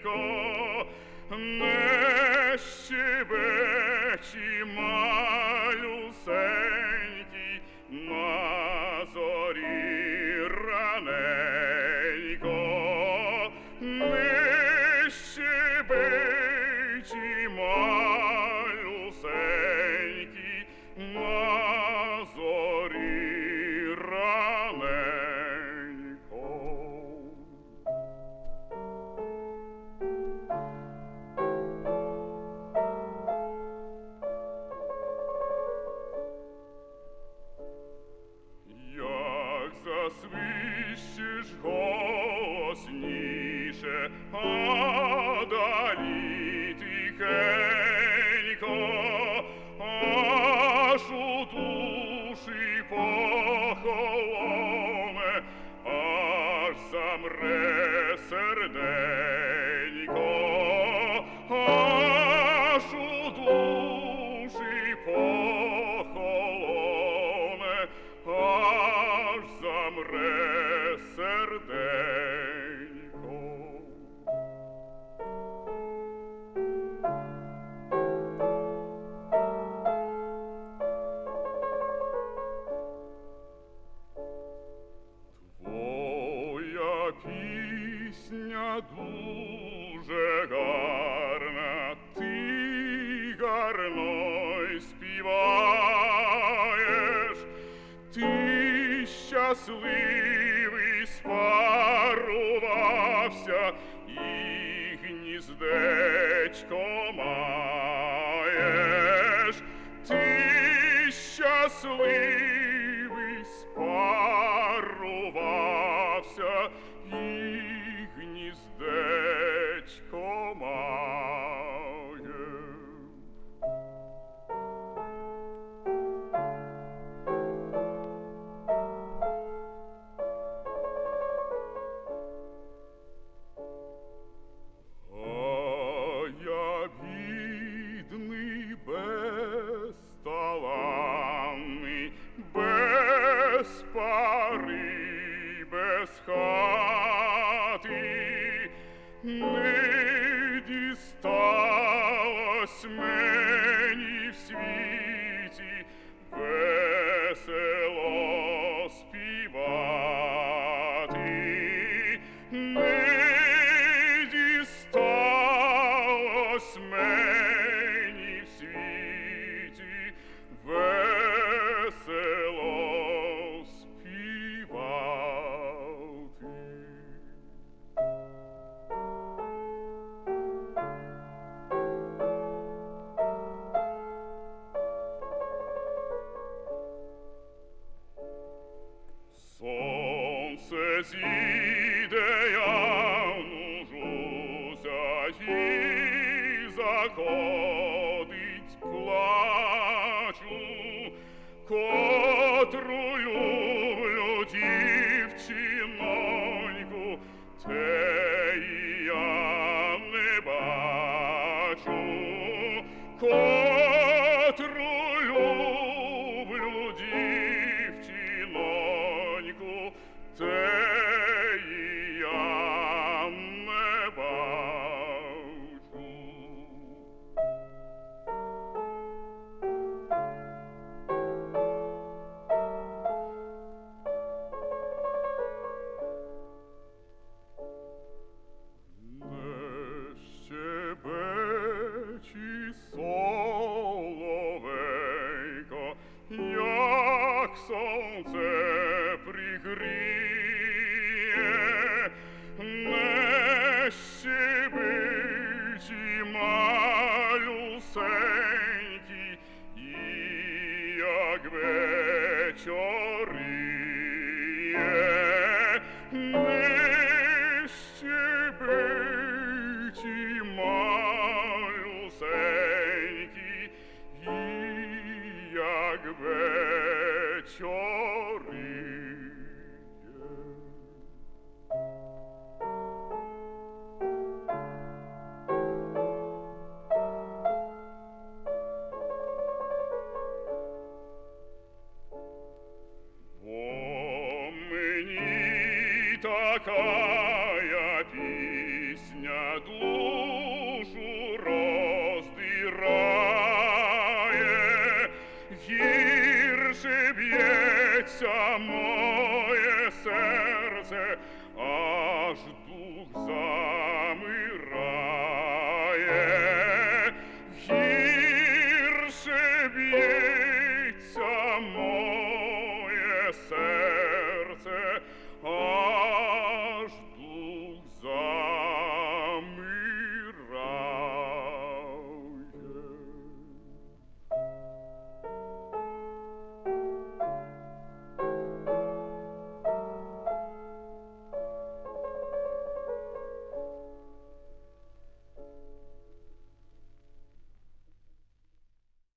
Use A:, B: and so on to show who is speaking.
A: не щебечі малюсенький на зорі раненько, не щебечі малюсенький на зорі раненько. Як засвищиш голосніше, а далі тихенько, аж у душі похолоне, аж замре серденько, аж у душі похолоне, аж замре серденько. Твоя пісня дуже гарна, ти гарно й співаєш, ти щасливий спарувався і гніздечко маєш, ти щасливий спарувався і гніздечко маєш. Я бідний, безталанний, без пари, без хати, не дісталось мені в світі весело співати, не дісталось мені в світі весело співати. Сонце зійде, я нужуся, і заходить плачу, котру люблю дівчиноньку, теї я не бачу, котру люблю дівчиноньку, теї я не бачу. Не щебечі соловейко, як сонце пригріє, не щебечі малюсенький, і як вечоріє, не щебечі малюсенький, і як вечоріє. Такая пісня за